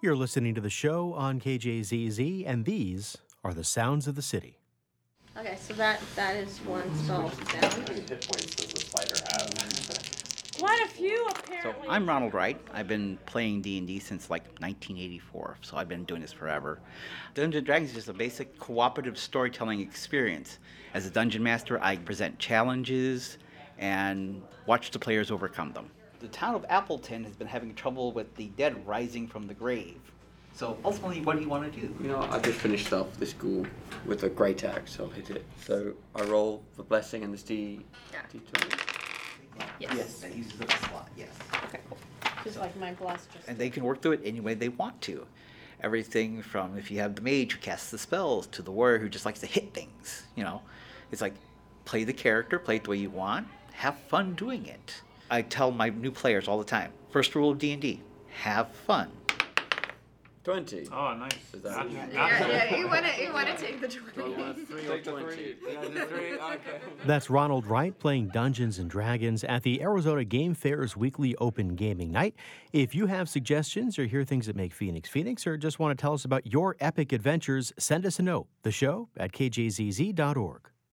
You're listening to the show on KJZZ, and these are the sounds of the city. Okay, so that is one spell down. How many hit points does the spider have? Quite a few, So apparently. I'm Ronald Wright. I've been playing D&D since like 1984, so I've been doing this forever. Dungeons & Dragons is just a basic cooperative storytelling experience. As a dungeon master, I present challenges and watch the players overcome them. The town of Appleton has been having trouble with the dead rising from the grave. So ultimately, what do you want to do? You know, I just finished off the school with a great axe, so I'll hit it. So I roll the blessing and this D20. Yes. That uses up a slot, yes. Okay. Just like my blast. And they can work through it any way they want to. Everything from if you have the mage who casts the spells to the warrior who just likes to hit things, you know. It's like, play the character, play it the way you want, have fun doing it. I tell my new players all the time, first rule of D&D, have fun. 20. Oh, nice. Is that Yeah, you want to take the 20. 3 or 20? Okay. That's Ronald Wright playing Dungeons & Dragons at the Arizona Game Fair's weekly open gaming night. If you have suggestions or hear things that make Phoenix Phoenix or just want to tell us about your epic adventures, send us a note. The show at kjzz.org.